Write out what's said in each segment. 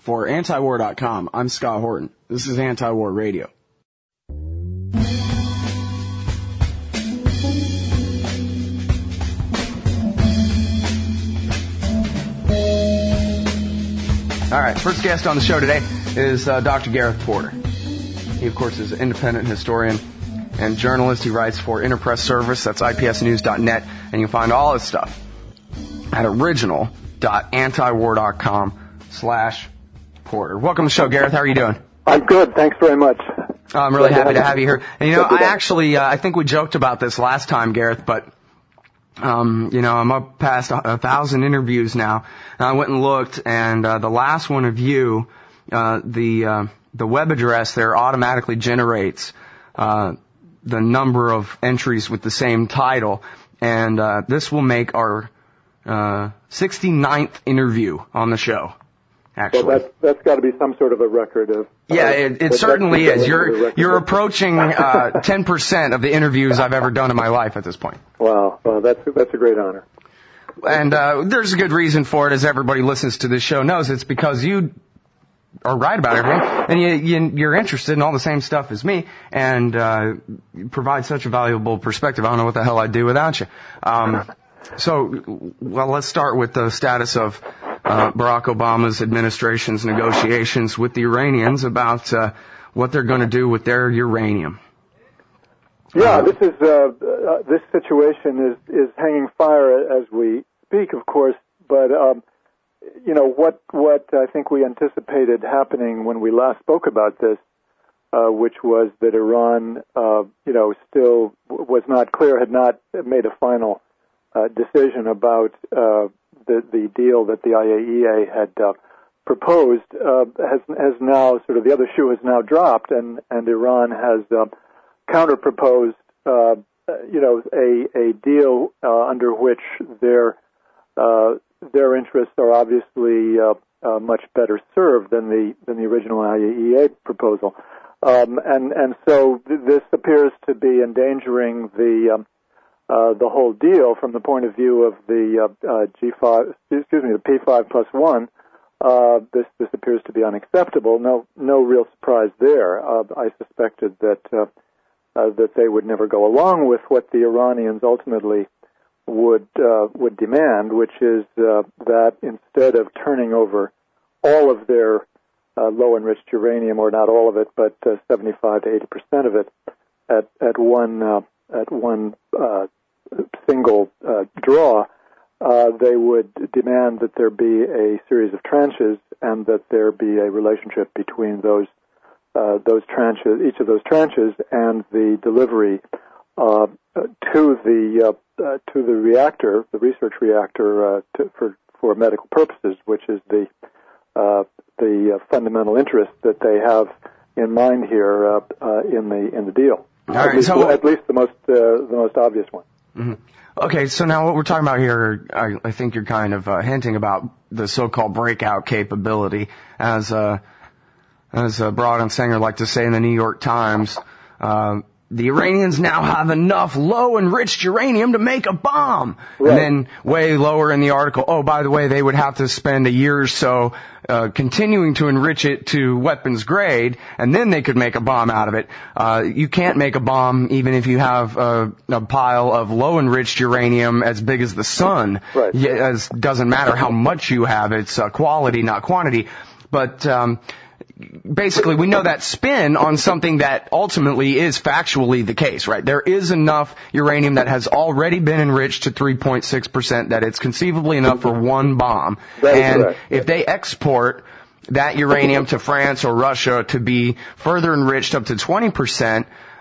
For antiwar.com, I'm Scott Horton. This is Anti-War Radio. All right, first guest on the show today is Dr. Gareth Porter. He, of course, is an independent historian and journalist. He writes for Interpress Service, that's ipsnews.net, and you can find all his stuff at original.antiwar.com/Porter. Welcome to the show, Gareth. How are you doing? I'm good. Thanks very much. I'm really happy to have you here. And, I think we joked about this last time, Gareth, but I'm up past 1,000 interviews now, and I went and looked, and the last one of you, the web address there automatically generates the number of entries with the same title, and this will make our 69th interview on the show. Actually, well, that's got to be some sort of a record of. Yeah, it certainly is. You're approaching 10% of the interviews I've ever done in my life at this point. Wow, well, that's a great honor. And there's a good reason for it, as everybody listens to this show knows. It's because you are right about everything, and you're interested in all the same stuff as me, and you provide such a valuable perspective. I don't know what the hell I'd do without you. So, let's start with the status of Barack Obama's administration's negotiations with the Iranians about what they're going to do with their uranium. Yeah, this situation is hanging fire as we speak, of course. But what I think we anticipated happening when we last spoke about this, which was that Iran, still was not clear, had not made a final decision about the deal that the IAEA had proposed, has now sort of the other shoe has now dropped, and Iran has counter-proposed, a deal under which their interests are obviously much better served than the original IAEA proposal, and so this appears to be endangering the whole deal from the point of view of the the P5+1. This appears to be unacceptable. No real surprise there. I suspected that they would never go along with what the Iranians ultimately would demand, which is that instead of turning over all of their low enriched uranium, or not all of it, but 75 to 80% of it at one single draw, they would demand that there be a series of tranches, and that there be a relationship between those tranches, each of those tranches, and the delivery to the reactor, the research reactor, for medical purposes, which is the fundamental interest that they have in mind here in the deal. All right, at least the most obvious one. Mm-hmm. Okay, so now what we're talking about here, I think you're kind of hinting about the so-called breakout capability, as Broad and Sanger like to say in the New York Times. The Iranians now have enough low-enriched uranium to make a bomb. Right. And then way lower in the article, oh, by the way, they would have to spend a year or so continuing to enrich it to weapons grade, and then they could make a bomb out of it. You can't make a bomb even if you have a pile of low-enriched uranium as big as the sun. Right. It doesn't matter how much you have. It's quality, not quantity. But basically, we know that spin on something that ultimately is factually the case, right? There is enough uranium that has already been enriched to 3.6% that it's conceivably enough for one bomb. And correct. If they export that uranium to France or Russia to be further enriched up to 20%,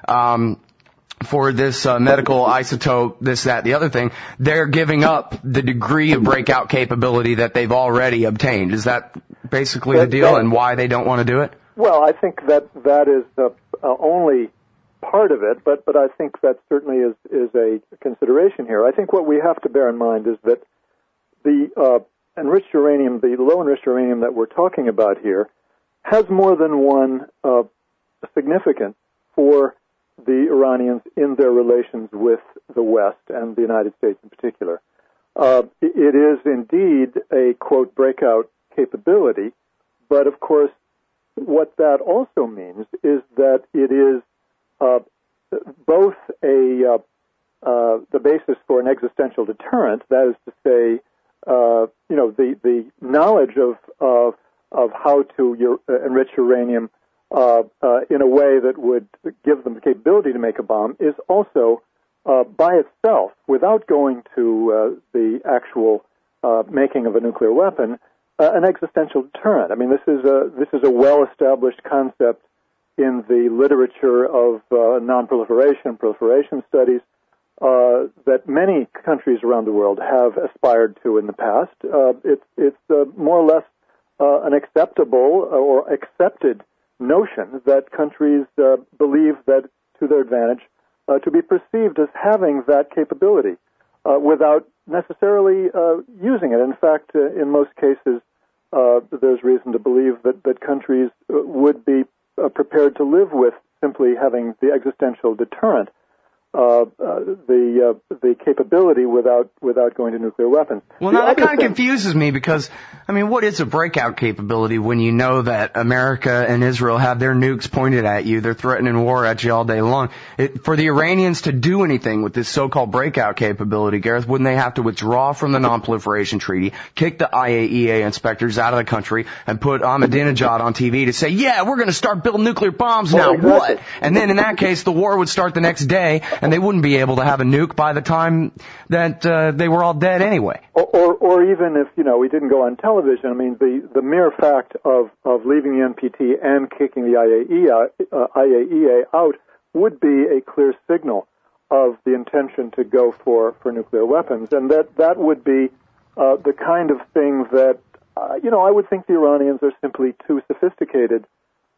for this medical isotope, this, that, the other thing, they're giving up the degree of breakout capability that they've already obtained. Is that basically the deal, and why they don't want to do it? Well, I think that is only part of it, but I think that certainly is a consideration here. I think what we have to bear in mind is that the enriched uranium, the low enriched uranium that we're talking about here, has more than one significance for the Iranians in their relations with the West and the United States in particular. It is indeed a, quote, breakout capability, But of course, what that also means is that it is both the basis for an existential deterrent. That is to say, the knowledge of how to enrich uranium in a way that would give them the capability to make a bomb is also by itself, without going to the actual making of a nuclear weapon, an existential deterrent. I mean, this is a well-established concept in the literature of proliferation studies that many countries around the world have aspired to in the past. It's more or less an acceptable or accepted notion that countries believe that to their advantage to be perceived as having that capability without necessarily using it. In fact, in most cases, there's reason to believe that countries would be prepared to live with simply having the existential deterrent, the capability without going to nuclear weapons. Well, now that kind of confuses me because, I mean, what is a breakout capability when you know that America and Israel have their nukes pointed at you? They're threatening war at you all day long. For the Iranians to do anything with this so-called breakout capability, Gareth, wouldn't they have to withdraw from the Non-Proliferation Treaty, kick the IAEA inspectors out of the country, and put Ahmadinejad on TV to say, yeah, we're going to start building nuclear bombs now, what? And then in that case, the war would start the next day, and they wouldn't be able to have a nuke by the time that they were all dead anyway. Or even if, we didn't go on television, I mean, the mere fact of leaving the NPT and kicking the IAEA out would be a clear signal of the intention to go for nuclear weapons. And that would be the kind of thing that, I would think the Iranians are simply too sophisticated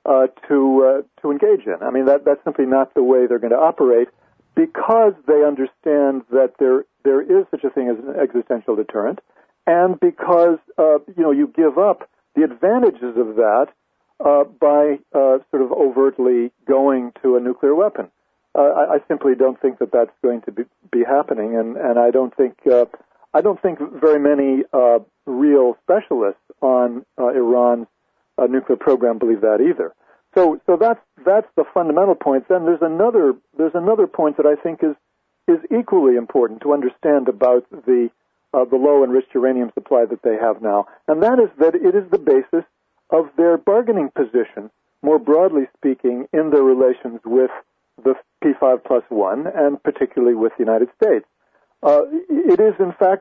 to engage in. I mean, that's simply not the way they're going to operate, because they understand that there is such a thing as an existential deterrent, and because you give up the advantages of that by sort of overtly going to a nuclear weapon. I simply don't think that that's going to be happening, and I don't think very many real specialists on Iran's nuclear program believe that either. So that's the fundamental point. Then there's another point that I think is equally important to understand about the low enriched uranium supply that they have now, and that is that it is the basis of their bargaining position, more broadly speaking, in their relations with the P5+1, and particularly with the United States. It is, in fact,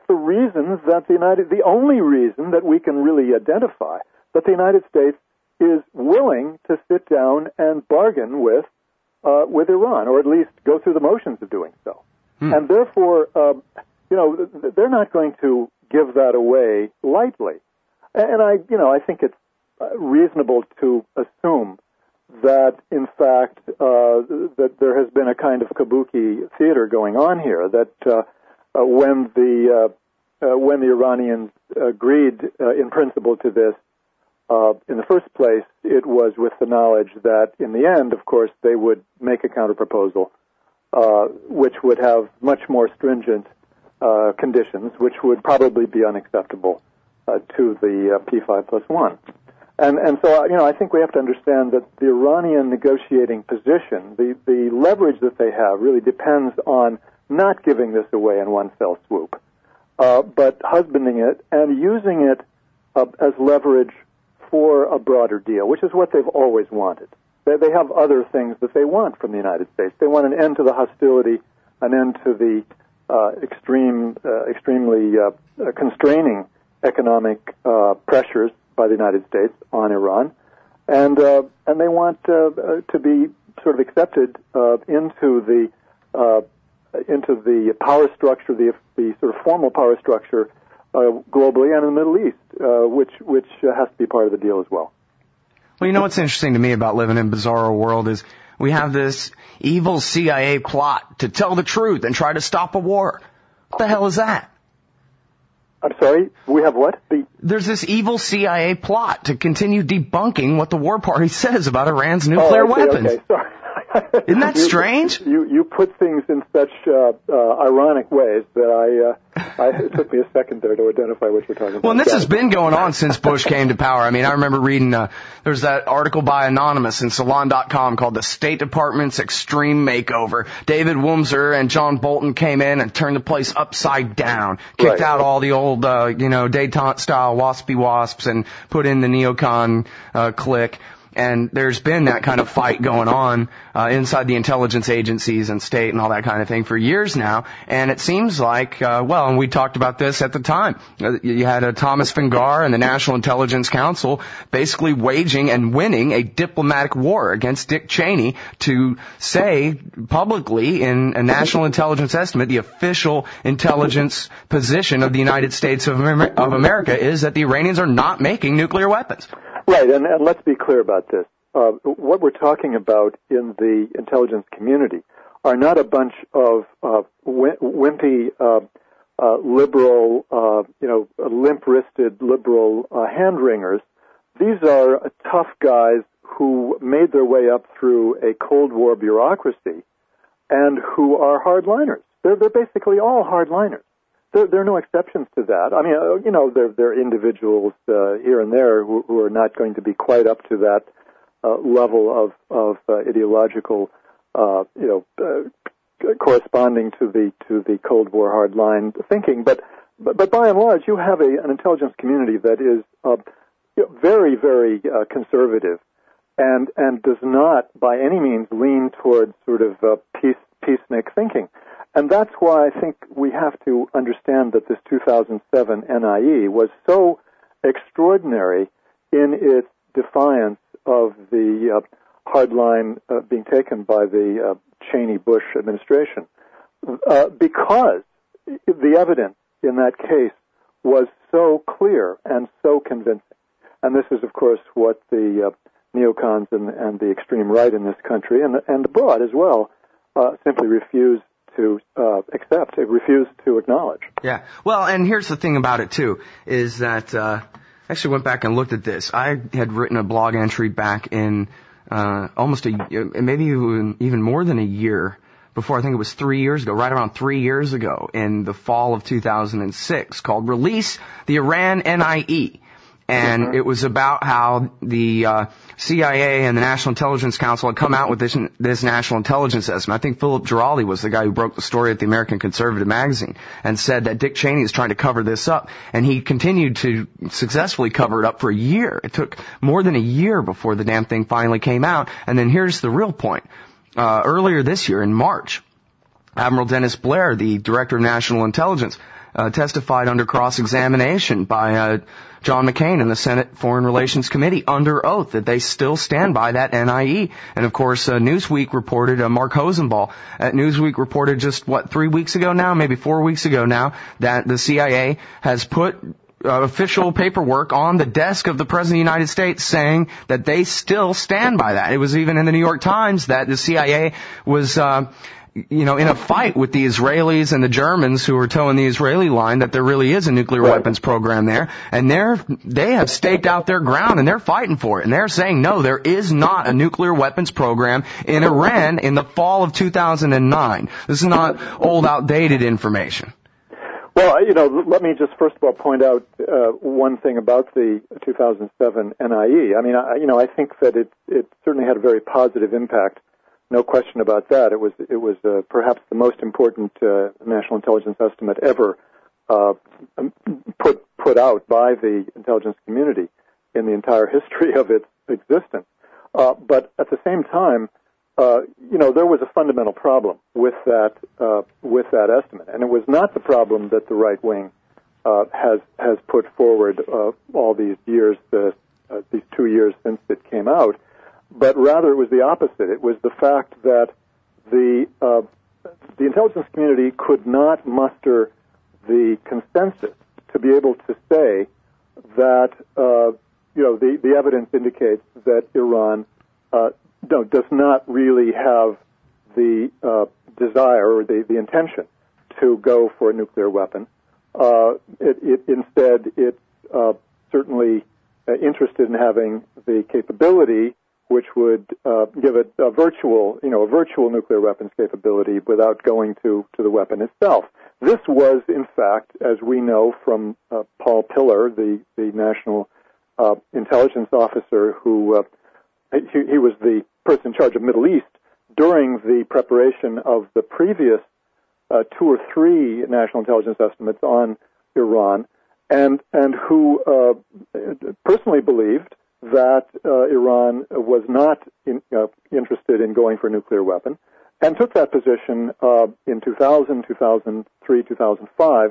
the only reason that we can really identify that the United States is willing to sit down and bargain with Iran, or at least go through the motions of doing so. And therefore, they're not going to give that away lightly. And I think it's reasonable to assume that, in fact, that there has been a kind of kabuki theater going on here. That when the Iranians agreed in principle to this, in the first place, it was with the knowledge that, in the end, of course, they would make a counterproposal, which would have much more stringent conditions, which would probably be unacceptable to the P5+1. And so, I think we have to understand that the Iranian negotiating position, the leverage that they have, really depends on not giving this away in one fell swoop, but husbanding it and using it as leverage for a broader deal, which is what they've always wanted. They have other things that they want from the United States. They want an end to the hostility, an end to the extremely constraining economic pressures by the United States on Iran, and they want to be sort of accepted into the power structure, the sort of formal power structure globally and in the Middle East, which has to be part of the deal as well. Well, what's interesting to me about living in a bizarro world is we have this evil CIA plot to tell the truth and try to stop a war. What the hell is that? I'm sorry, we have what? There's this evil CIA plot to continue debunking what the war party says about Iran's nuclear weapons. Okay, sorry. Isn't that strange? You put things in such ironic ways that it took me a second there to identify what you're talking about. Well, and this has been going on since Bush came to power. I mean, I remember reading, there's that article by Anonymous in Salon.com called The State Department's Extreme Makeover. David Wurmser and John Bolton came in and turned the place upside down, kicked out all the old, detente-style waspy wasps and put in the neocon clique. And there's been that kind of fight going on inside the intelligence agencies and state and all that kind of thing for years now. And it seems like, and we talked about this at the time. You had Thomas Fingar and the National Intelligence Council basically waging and winning a diplomatic war against Dick Cheney to say publicly in a national intelligence estimate, the official intelligence position of the United States of America is that the Iranians are not making nuclear weapons. Right, and let's be clear about this. What we're talking about in the intelligence community are not a bunch of wimpy, liberal, limp-wristed liberal hand-wringers. These are tough guys who made their way up through a Cold War bureaucracy and who are hardliners. They're basically all hardliners. There are no exceptions to that. I mean, there are individuals here and there who are not going to be quite up to that level of ideological, corresponding to the Cold War hardline thinking. But by and large, you have an intelligence community that is very, very conservative, and does not by any means lean towards sort of peacenik thinking. And that's why I think we have to understand that this 2007 NIE was so extraordinary in its defiance of the hard line being taken by the Cheney-Bush administration, because the evidence in that case was so clear and so convincing. And this is, of course, what the neocons and the extreme right in this country and abroad as well simply refuse to accept. They refuse to acknowledge. Yeah. Well, and here's the thing about it, too, is that I actually went back and looked at this. I had written a blog entry back in almost maybe even more than a year before. I think it was 3 years ago, right around 3 years ago in the fall of 2006, called Release the Iran NIE. And it was about how the CIA and the National Intelligence Council had come out with this national intelligence estimate. I think Philip Giraldi was the guy who broke the story at the American Conservative magazine and said that Dick Cheney is trying to cover this up. And he continued to successfully cover it up for a year. It took more than a year before the damn thing finally came out. And then here's the real point. Earlier this year, in March, Admiral Dennis Blair, the Director of National Intelligence, testified under cross-examination by John McCain in the Senate Foreign Relations Committee under oath that they still stand by that NIE. And of course, Newsweek reported, Mark Hosenball at Newsweek reported just, 3 weeks ago now, maybe 4 weeks ago now, that the CIA has put official paperwork on the desk of the President of the United States saying that they still stand by that. It was even in the New York Times that the CIA was in a fight with the Israelis and the Germans who were towing the Israeli line, that there really is a nuclear weapons program there. And they have staked out their ground and they're fighting for it. And they're saying, no, there is not a nuclear weapons program in Iran in the fall of 2009. This is not old, outdated information. Well, let me just first of all point out one thing about the 2007 NIE. I mean, I think that it certainly had a very positive impact. No question about that. It was perhaps the most important national intelligence estimate ever put out by the intelligence community in the entire history of its existence. But at the same time, there was a fundamental problem with that estimate, and it was not the problem that the right wing has put forward all these years, these 2 years since it came out. But rather, it was the opposite. It was the fact that the intelligence community could not muster the consensus to be able to say that the evidence indicates that Iran does not really have the desire or the intention to go for a nuclear weapon. Instead, it's certainly interested in having the capability which would give it a virtual nuclear weapons capability without going to the weapon itself. This was, in fact, as we know from Paul Pillar, the national intelligence officer who he was the person in charge of Middle East during the preparation of the previous 2 or 3 national intelligence estimates on Iran, and who personally believed that Iran was not interested in going for a nuclear weapon, and took that position in 2000, 2003, 2005,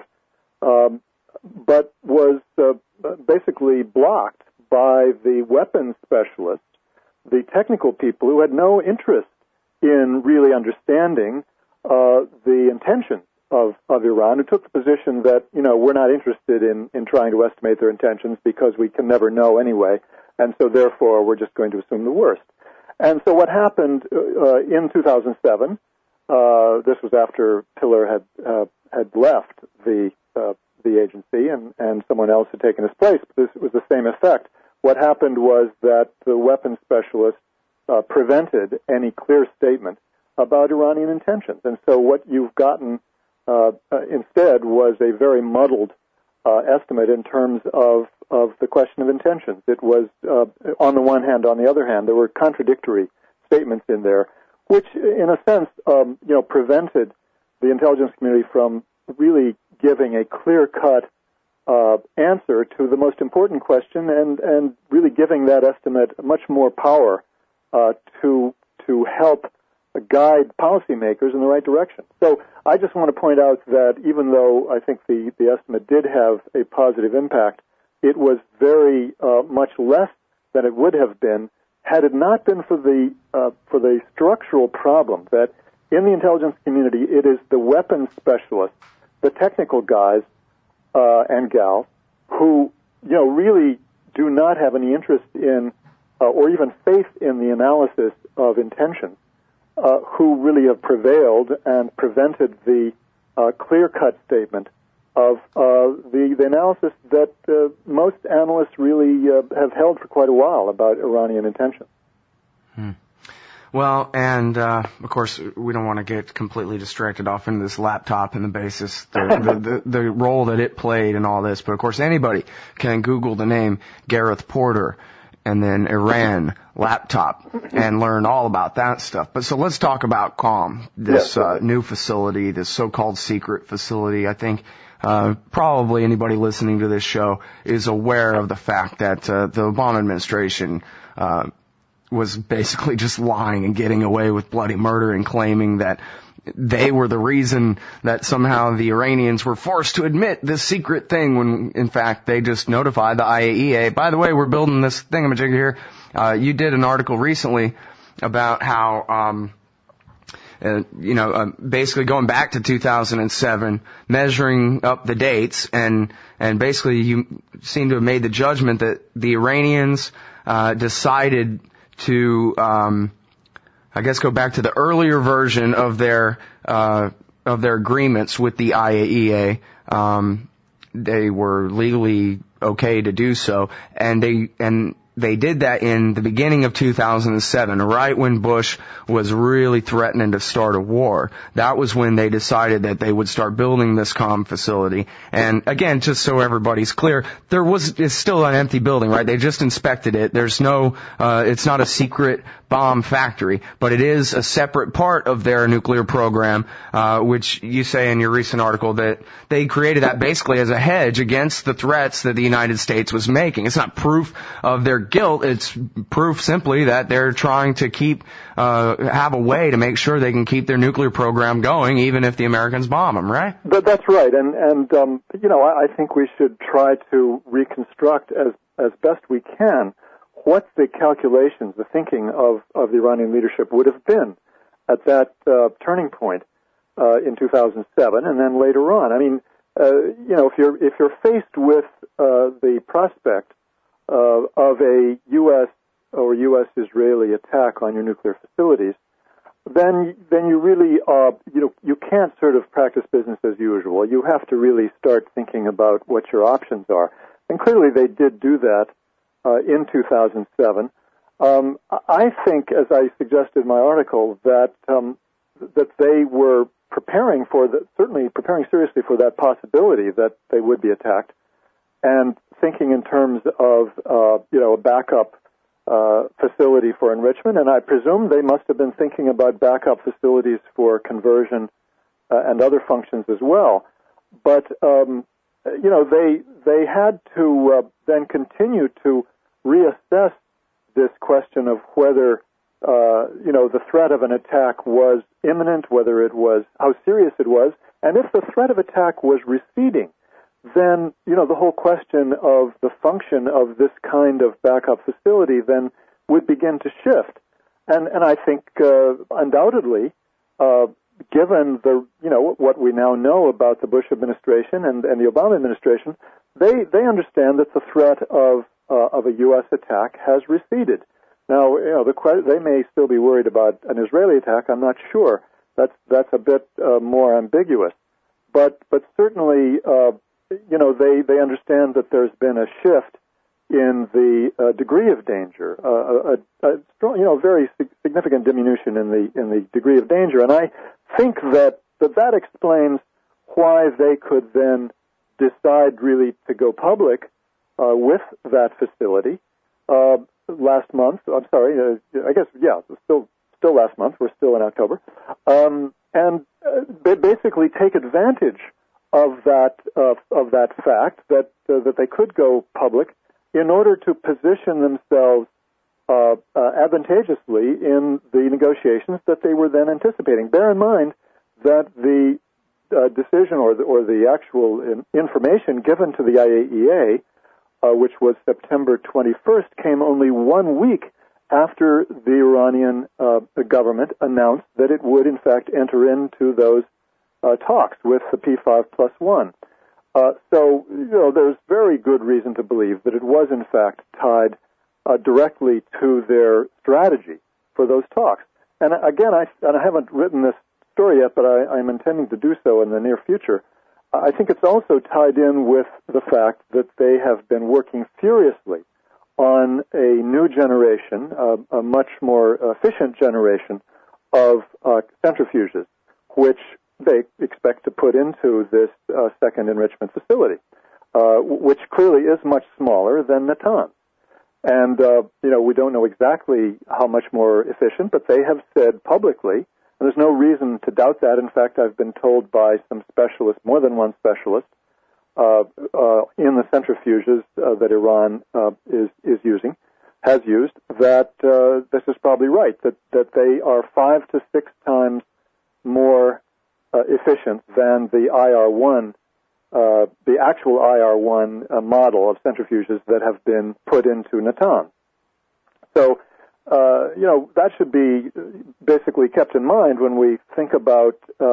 but was basically blocked by the weapons specialists, the technical people who had no interest in really understanding the intentions of Iran, who took the position that, we're not interested in trying to estimate their intentions because we can never know anyway, and so therefore we're just going to assume the worst. And so what happened in 2007, this was after Pillar had left the agency and someone else had taken his place, but this was the same effect. What happened was that the weapons specialists prevented any clear statement about Iranian intentions. And so what you've gotten instead was a very muddled estimate in terms of the question of intentions. It was, on the one hand, on the other hand, there were contradictory statements in there, which, in a sense, prevented the intelligence community from really giving a clear-cut answer to the most important question and really giving that estimate much more power to help guide policymakers in the right direction. So I just want to point out that even though I think the estimate did have a positive impact, it was very much less than it would have been had it not been for the structural problem that in the intelligence community it is the weapons specialists, the technical guys and gals who really do not have any interest in or even faith in the analysis of intentions, who really have prevailed and prevented the clear-cut statement of the analysis that most analysts really have held for quite a while about Iranian intentions. Well, and of course, we don't want to get completely distracted off into this laptop and the basis, the role that it played in all this. But of course, anybody can Google the name Gareth Porter and then Iran laptop and learn all about that stuff. But so let's talk about QAM, this new facility, this so-called secret facility. I think probably anybody listening to this show is aware of the fact that the Obama administration was basically just lying and getting away with bloody murder and claiming that they were the reason that somehow the Iranians were forced to admit this secret thing when, in fact, they just notified the IAEA. By the way, we're building this thingamajig here. You did an article recently about how, basically going back to 2007, measuring up the dates, and basically you seem to have made the judgment that the Iranians decided to go back to the earlier version of their agreements with the IAEA. They were legally okay to do so, and they did that in the beginning of 2007, right when Bush was really threatening to start a war. That was when they decided that they would start building this QAM facility. And again, just so everybody's clear, it's still an empty building, right? They just inspected it. There's it's not a secret bomb factory, but it is a separate part of their nuclear program, which you say in your recent article that they created that basically as a hedge against the threats that the United States was making. It's not proof of their guilt. It's proof simply that they're trying to have a way to make sure they can keep their nuclear program going, even if the Americans bomb them, right? That's right. And I think we should try to reconstruct as best we can what the calculations, the thinking of the Iranian leadership would have been at that turning point in 2007, and then later on. I mean, if you're faced with the prospect of a U.S. or U.S.-Israeli attack on your nuclear facilities, then you really you can't sort of practice business as usual. You have to really start thinking about what your options are, and clearly they did do that in 2007. I think, as I suggested in my article, that they were certainly preparing seriously for that possibility that they would be attacked, and thinking in terms of a backup facility for enrichment. And I presume they must have been thinking about backup facilities for conversion and other functions as well. But they had to then continue to reassess this question of whether the threat of an attack was imminent, how serious it was, and if the threat of attack was receding, then the whole question of the function of this kind of backup facility then would begin to shift. And I think undoubtedly, given what we now know about the Bush administration and the Obama administration, they understand that the threat of a U.S. attack has receded. Now, they may still be worried about an Israeli attack. I'm not sure. That's a bit more ambiguous. But certainly, they understand that there's been a shift in the degree of danger, a strong, very significant diminution in the degree of danger. And I think that explains why they could then decide really to go public with that facility. Last month, still last month. We're still in October, and basically take advantage of that fact that they could go public in order to position themselves advantageously in the negotiations that they were then anticipating. Bear in mind that the decision or the actual information given to the IAEA, which was September 21st, came only 1 week after the Iranian government announced that it would, in fact, enter into those talks with the P5+1. So there's very good reason to believe that it was, in fact, tied directly to their strategy for those talks. And again, I haven't written this story yet, but I'm intending to do so in the near future. I think it's also tied in with the fact that they have been working furiously on a new generation, a much more efficient generation of centrifuges, which they expect to put into this second enrichment facility, which clearly is much smaller than Natanz. And, we don't know exactly how much more efficient, but they have said publicly, and there's no reason to doubt that. In fact, I've been told by some specialists, more than one specialist, in the centrifuges that Iran has used, that this is probably right, that they are 5 to 6 times more efficient than the IR-1, the actual IR-1 model of centrifuges that have been put into Natanz. So, that should be basically kept in mind when we think about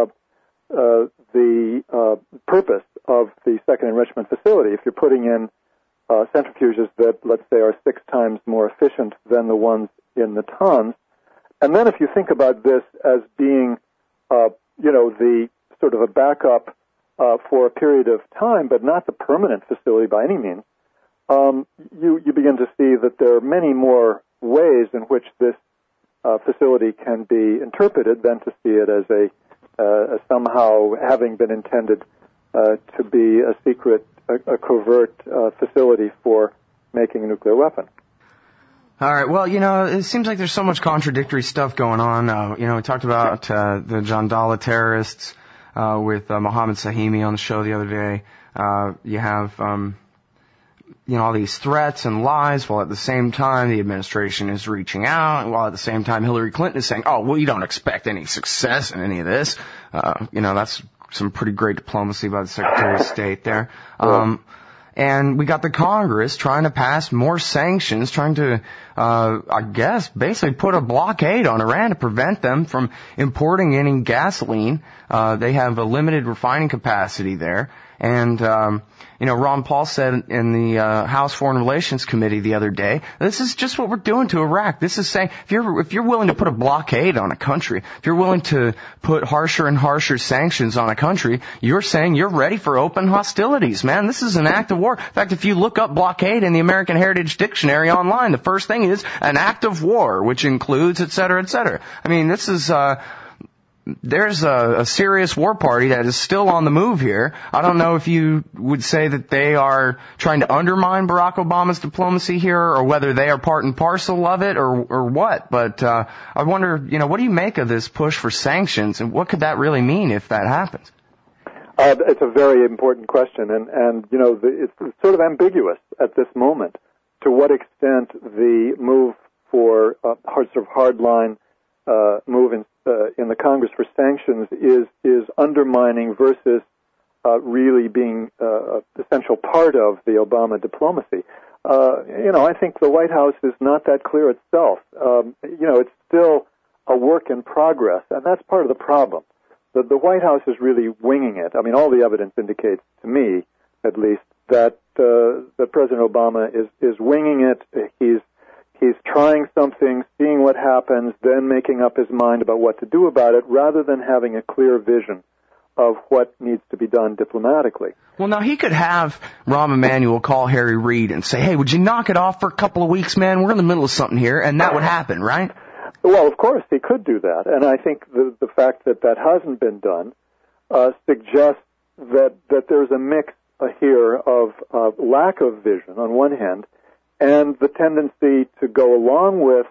the purpose of the second enrichment facility. If you're putting in centrifuges that, let's say, are 6 times more efficient than the ones in Natanz, and then if you think about this as being, the sort of a backup for a period of time, but not the permanent facility by any means, you begin to see that there are many more ways in which this facility can be interpreted than to see it as a somehow having been intended to be a secret, a covert facility for making a nuclear weapon. All right. Well, it seems like there's so much contradictory stuff going on. We talked about the Jandala terrorists with Mohammed Sahimi on the show the other day. You have all these threats and lies, while at the same time the administration is reaching out, and while at the same time Hillary Clinton is saying, oh, well, you don't expect any success in any of this. That's some pretty great diplomacy by the Secretary of State there. And we got the Congress trying to pass more sanctions, trying to, basically put a blockade on Iran to prevent them from importing any gasoline. They have a limited refining capacity there. And, Ron Paul said in the House Foreign Relations Committee the other day, this is just what we're doing to Iraq. This is saying, if you're willing to put a blockade on a country, if you're willing to put harsher and harsher sanctions on a country, you're saying you're ready for open hostilities, man. This is an act of war. In fact, if you look up blockade in the American Heritage Dictionary online, the first thing is an act of war, which includes, et cetera, et cetera. I mean, this is, there's a serious war party that is still on the move here. I don't know if you would say that they are trying to undermine Barack Obama's diplomacy here, or whether they are part and parcel of it, or what. But I wonder, what do you make of this push for sanctions, and what could that really mean if that happens? It's a very important question, and it's sort of ambiguous at this moment to what extent the move for sort of hardline move in the Congress for sanctions is undermining versus really being an essential part of the Obama diplomacy. I think the White House is not that clear itself. It's still a work in progress, and that's part of the problem. The White House is really winging it. I mean, all the evidence indicates, to me at least, that President Obama is winging it. He's trying something, seeing what happens, then making up his mind about what to do about it, rather than having a clear vision of what needs to be done diplomatically. Well, now, he could have Rahm Emanuel call Harry Reid and say, hey, would you knock it off for a couple of weeks, man? We're in the middle of something here, and that would happen, right? Well, of course, he could do that, and I think the fact that hasn't been done suggests that there's a mix here of lack of vision on one hand, and the tendency to go along with,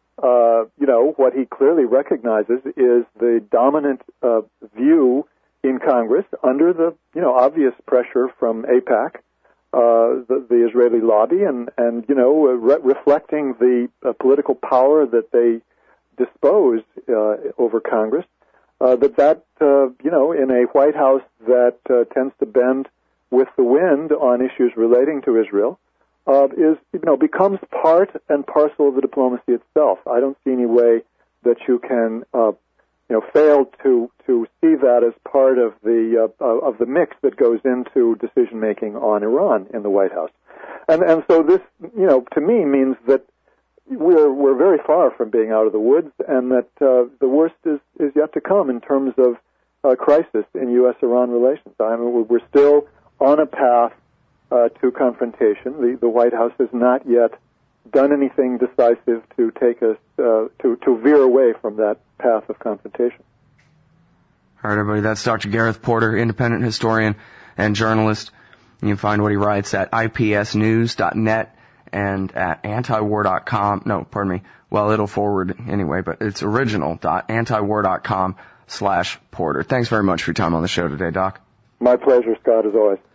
what he clearly recognizes is the dominant view in Congress under the, obvious pressure from AIPAC, the Israeli lobby, and reflecting the political power that they dispose over Congress. In a White House that tends to bend with the wind on issues relating to Israel, becomes part and parcel of the diplomacy itself. I don't see any way that you can, fail to see that as part of the mix that goes into decision making on Iran in the White House. And so this, to me means that we're very far from being out of the woods, and that the worst is yet to come in terms of crisis in U.S.-Iran relations. I mean, we're still on a path to confrontation. The White House has not yet done anything decisive to take us to veer away from that path of confrontation. All right, everybody, that's Dr. Gareth Porter, independent historian and journalist. You can find what he writes at ipsnews.net and at antiwar.com. No, pardon me. Well, it'll forward anyway, but it's original.antiwar.com/Porter. Thanks very much for your time on the show today, Doc. My pleasure, Scott, as always.